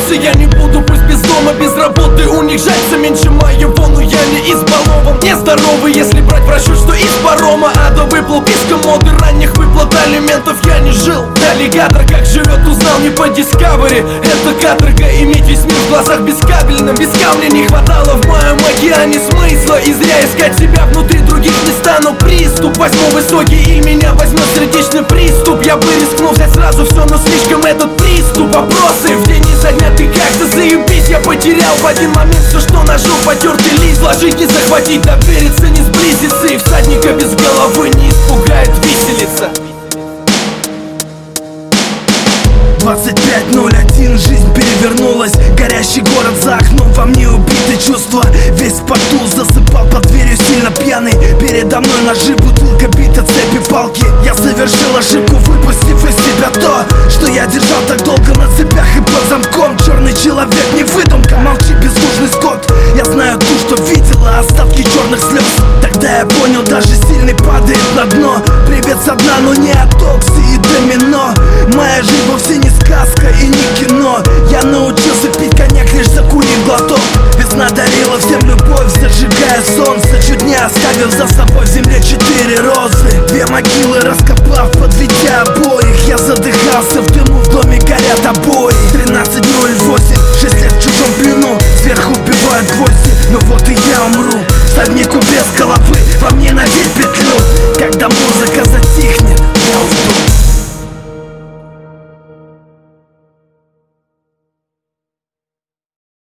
больше я не буду, пусть без дома, без работы унижаться. Меньше моего, но я не избалован. Нездоровый, если брать в расчет, что из парома а до выплыл писком моды ранних выплат алиментов я не жил. Аллигатор как живет, узнал не по Discovery. Это каторга, иметь весь мир в глазах бескабельным. Без камня не хватало в моем океане смысла, и зря искать себя внутри других не стану. Приступ, возьму высокий и меня возьмет сердечный приступ. Я бы рискнул взять сразу все, но слишком этот приступ. Вопросы в день изо дня, ты как-то заебись. Я потерял в один момент все, что нажил потертый лист. Вложить не захватить, довериться не сблизиться, и всадника без головы не испугает виселица. 25:01, жизнь перевернулась. Горящий город за окном, во мне убитые чувства. Весь в поту, засыпал под дверью сильно пьяный. Передо мной ножи, бутылка бита, цепи, палки. Я совершил ошибку, выпустив из себя то, что я держал так долго на цепях и под замком. Черный человек, не выдумка, молчи, бездушный скот. Я знаю ту, что видела остатки черных слез. Тогда я понял, даже сильный падает на дно. Привет со дна, но не от Окси и домино.